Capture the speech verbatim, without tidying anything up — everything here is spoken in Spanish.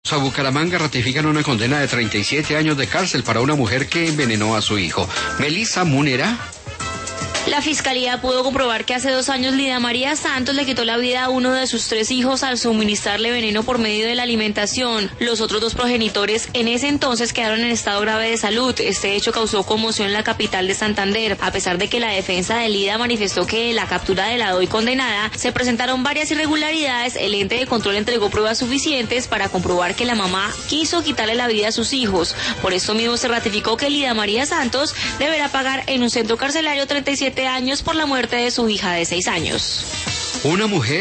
A Bucaramanga ratifican una condena de treinta y siete años de cárcel para una mujer que envenenó a su hijo. Melissa Munera. La fiscalía pudo comprobar que hace dos años Lidia María Santos le quitó la vida a uno de sus tres hijos al suministrarle veneno por medio de la alimentación. Los otros dos progenitores en ese entonces quedaron en estado grave de salud. Este hecho causó conmoción en la capital de Santander. A pesar de que la defensa de Lidia manifestó que en la captura de la hoy condenada se presentaron varias irregularidades, el ente de control entregó pruebas suficientes para comprobar que la mamá quiso quitarle la vida a sus hijos. Por esto mismo se ratificó que Lidia María Santos deberá pagar en un centro carcelario treinta y siete años por la muerte de su hija de seis años. Una mujer